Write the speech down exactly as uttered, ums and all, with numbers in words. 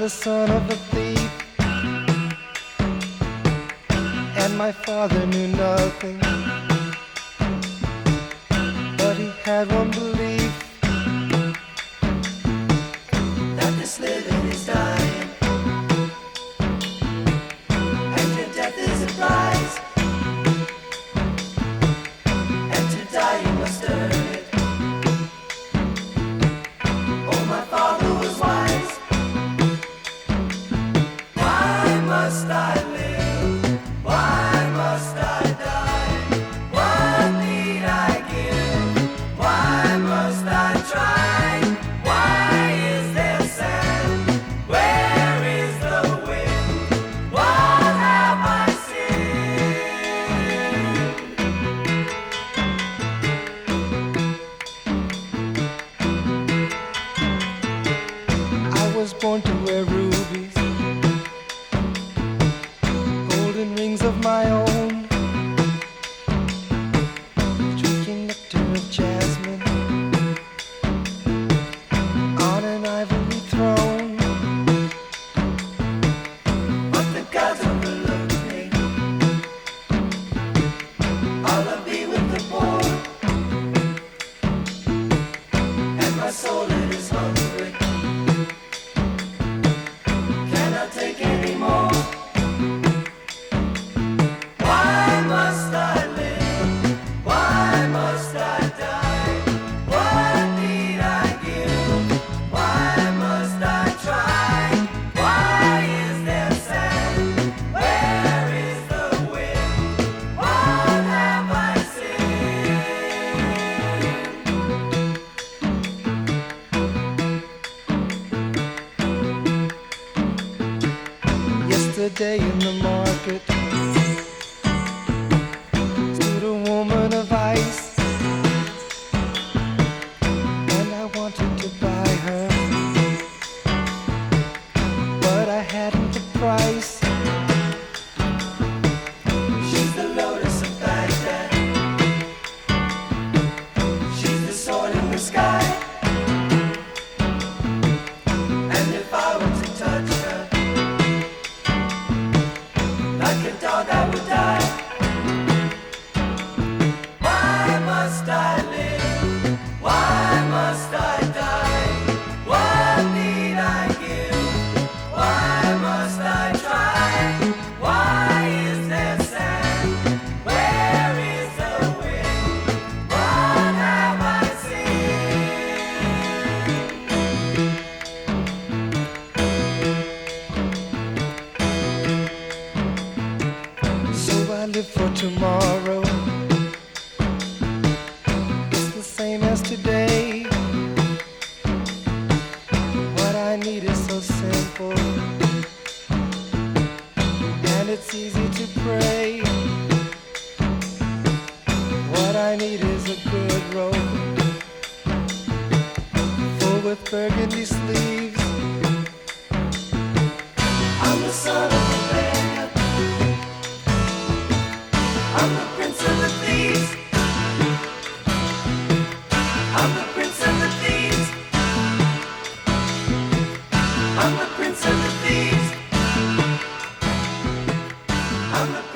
the son of a thief, and my father knew nothing, but he had one belief, that this living is dying, and your death is a prize, and to die you must earn it. Oh, my father was wise. Why must I live? Why must I die? What need I give? Why must I try? Why is there sand? Where is the wind? What have I sinned? I was born to wear rubies, golden rings of my own, drinking nectar of jasmine on an ivory throne. But the gods overlooked me. All of me with the poor, and my soul it is hungry. Cannot take any more. Why must I live? Why must I die? What need I give? Why must I try? Why is there sand? Where is the wind? What have I sinned? Yesterday in the market stood a woman of ice, and I wanted to buy her, but I hadn't the price. She's the lotus of Baghdad, she's the sword in the sky, and if I were to touch her, like a dog I would die. Why must I live? Why must I die? What need I give? Why must I try? Why is there sand? Where is the wind? What have I sinned? So I live for tomorrow. It's the same as today. What I need is so simple, and it's easy to pray. What I need is a good robe, full with burgundy sleeves. I'm the son of a beggar, I'm the prince of the thieves, I'm the prince of the thieves, I'm the prince of the thieves, I'm the